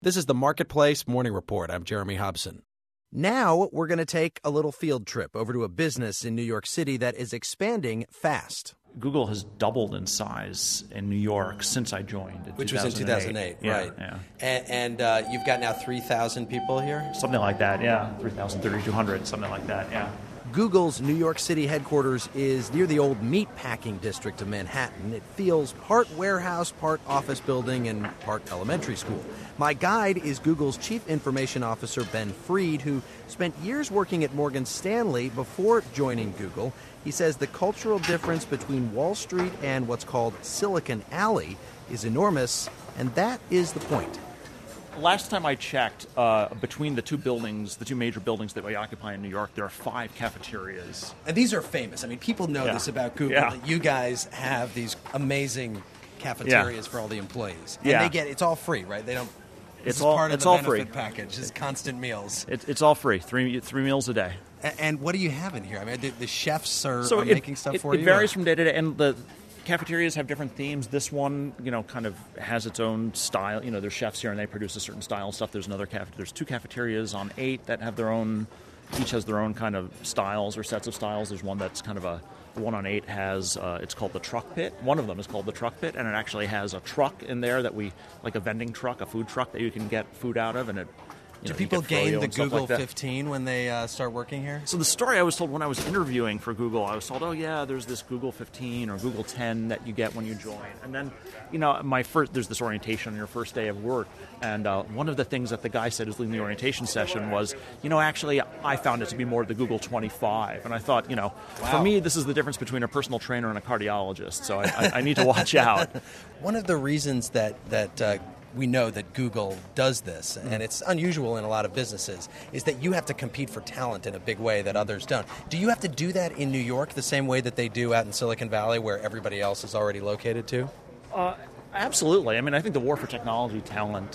This is the Marketplace Morning Report. I'm Jeremy Hobson. Now we're going to take a little field trip over to a business in New York City that is expanding fast. Google has doubled in size in New York since I joined. Which was in 2008, right. Yeah. And you've got now 3,000 people here? Something like that, yeah. 3,000, 3,200, something like that, yeah. Google's New York City headquarters is near the old meatpacking district of Manhattan. It feels part warehouse, part office building, and part elementary school. My guide is Google's Chief Information Officer, Ben Fried, who spent years working at Morgan Stanley before joining Google. He says the cultural difference between Wall Street and what's called Silicon Alley is enormous, and that is the point. Last time I checked, between the two major buildings that we occupy in New York, there are 5 cafeterias. And these are famous. I mean, people know this about Google. Yeah. That you guys have these amazing cafeterias for all the employees. And it's all free, right? They don't. It's all part of the benefit package. It's constant meals. It's all free. Three meals a day. And what do you have in here? I mean, the chefs are making stuff for you. It varies from day to day, and the cafeterias have different themes. This one, kind of has its own style. There's chefs here, and they produce a certain style of stuff. There's there's 2 cafeterias on 8 that have their own. Each has their own kind of styles or sets of styles. There's one that's kind of the one on 8 has, it's called the Truck Pit. One of them is called the Truck Pit, and it actually has a truck in there like a vending truck, a food truck that you can get food out of, and it. Do people gain the Google 15 when they start working here? So the story I was told when I was interviewing for Google, I was told, there's this Google 15 or Google 10 that you get when you join. And then, there's this orientation on your first day of work. And one of the things that the guy said was leading the orientation session was, actually, I found it to be more the Google 25. And I thought, For me, this is the difference between a personal trainer and a cardiologist. So I need to watch out. One of the reasons that we know that Google does this, and it's unusual in a lot of businesses, is that you have to compete for talent in a big way that others don't. Do you have to do that in New York the same way that they do out in Silicon Valley where everybody else is already located too? Absolutely. I mean, I think the war for technology talent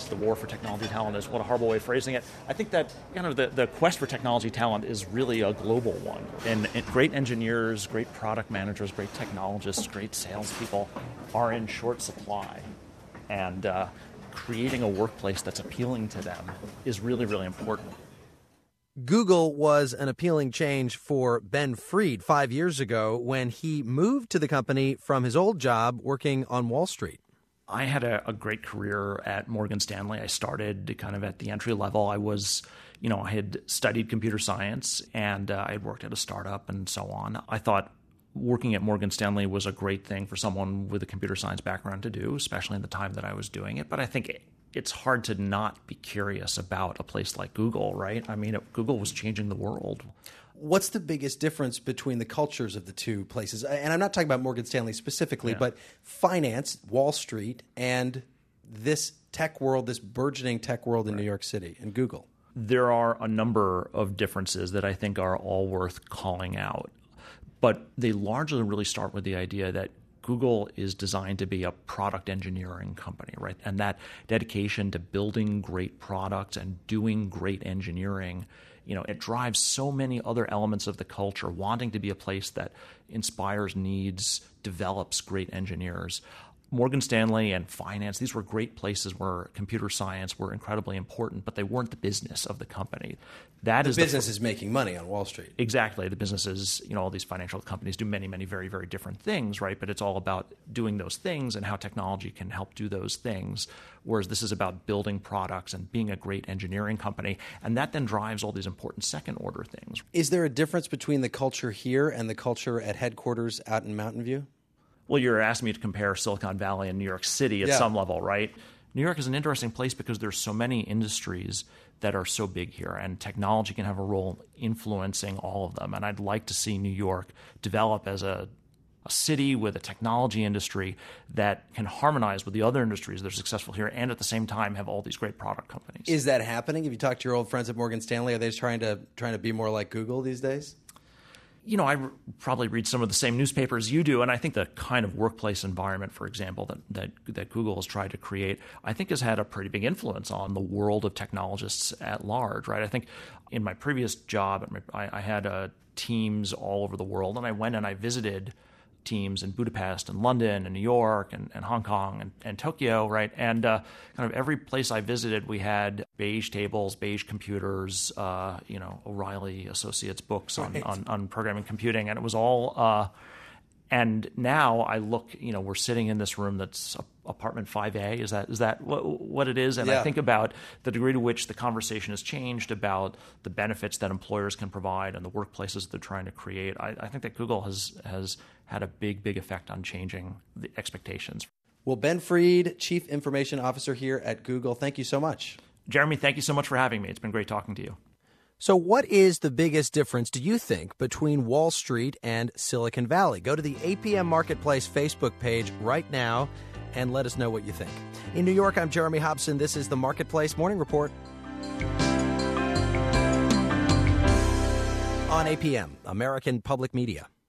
is what a horrible way of phrasing it. I think that the quest for technology talent is really a global one. And great engineers, great product managers, great technologists, great salespeople are in short supply. And creating a workplace that's appealing to them is really, really important. Google was an appealing change for Ben Fried 5 years ago when he moved to the company from his old job working on Wall Street. I had a great career at Morgan Stanley. I started kind of at the entry level. I was, I had studied computer science and I had worked at a startup and so on. I thought working at Morgan Stanley was a great thing for someone with a computer science background to do, especially in the time that I was doing it. But I think it's hard to not be curious about a place like Google, right? I mean, Google was changing the world. What's the biggest difference between the cultures of the two places? And I'm not talking about Morgan Stanley specifically, but finance, Wall Street, and this tech world, this burgeoning tech world in New York City, and Google. There are a number of differences that I think are all worth calling out. But they largely really start with the idea that Google is designed to be a product engineering company, right? And that dedication to building great products and doing great engineering, it drives so many other elements of the culture, wanting to be a place that inspires needs, develops great engineers. Morgan Stanley and finance, these were great places where computer science were incredibly important, but they weren't the business of the company. The business is making money on Wall Street. Exactly. The businesses, all these financial companies do many, many very, very different things, right? But it's all about doing those things and how technology can help do those things, whereas this is about building products and being a great engineering company. And that then drives all these important second-order things. Is there a difference between the culture here and the culture at headquarters out in Mountain View? Well, you're asking me to compare Silicon Valley and New York City at some level, right? New York is an interesting place because there's so many industries that are so big here, and technology can have a role influencing all of them. And I'd like to see New York develop as a city with a technology industry that can harmonize with the other industries that are successful here and at the same time have all these great product companies. Is that happening? Have you talked to your old friends at Morgan Stanley? Are they trying to be more like Google these days? I probably read some of the same newspapers you do, and I think the kind of workplace environment, for example, that Google has tried to create, I think has had a pretty big influence on the world of technologists at large, right? I think in my previous job, I had teams all over the world, and I went and I visited teams in Budapest and London and New York and Hong Kong and Tokyo, right? And kind of every place I visited, we had beige tables, beige computers, O'Reilly Associates books on programming computing, and it was all. And now I look, we're sitting in this room that's apartment 5A. Is that what it is? And I think about the degree to which the conversation has changed about the benefits that employers can provide and the workplaces that they're trying to create. I think that Google has had a big effect on changing the expectations. Well, Ben Freed, Chief Information Officer here at Google, thank you so much. Jeremy, thank you so much for having me. It's been great talking to you. So what is the biggest difference, do you think, between Wall Street and Silicon Valley? Go to the APM Marketplace Facebook page right now and let us know what you think. In New York, I'm Jeremy Hobson. This is the Marketplace Morning Report on APM, American Public Media.